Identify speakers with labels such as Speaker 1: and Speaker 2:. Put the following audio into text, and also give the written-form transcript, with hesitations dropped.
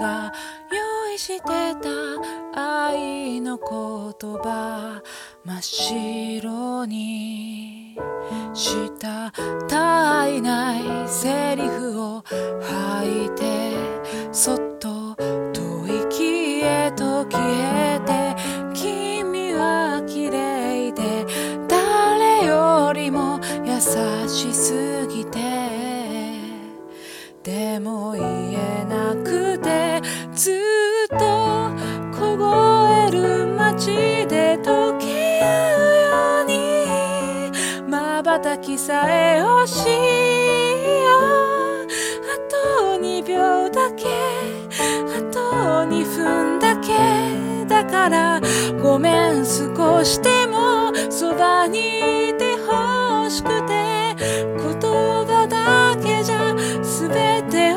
Speaker 1: が用意してた愛の言葉、真っ白にした絶えないセリフを吐いて、そっと吐息へと消えて、君は綺麗で誰よりも優しすぎて、でも言えなくて、ずっと凍える街で溶け合うように瞬きさえ惜しいよ。あと2秒だけ、あと2分だけだから、ごめん少しでもそばにいてほしくて、言葉だけじゃ全て